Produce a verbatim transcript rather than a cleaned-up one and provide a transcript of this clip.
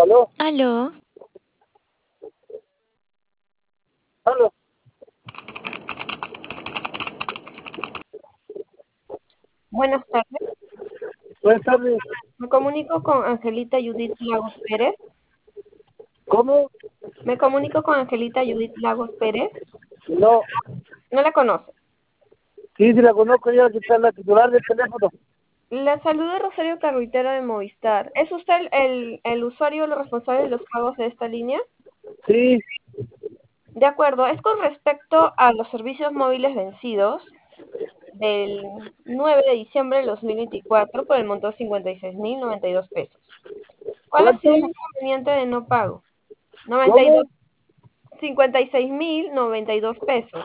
¿Aló? Aló, ¿Aló? Buenas tardes. Buenas tardes. Me comunico con Angelita Judith Lagos Pérez. ¿Cómo? Me comunico con Angelita Judith Lagos Pérez. No. No la conoce. Sí, sí la conozco yo, aquí está la titular del teléfono. La saluda Rosario Carruitera de Movistar. ¿Es usted el, el usuario o el responsable de los pagos de esta línea? Sí, De acuerdo, es con respecto a los servicios móviles vencidos del nueve de diciembre del dos mil veinticuatro por el monto de cincuenta y seis mil noventa y dos pesos. ¿Cuál ha ¿cuánto? sido el inconveniente de no pago? noventa y dos, ¿Cómo? cincuenta y seis mil noventa y dos pesos.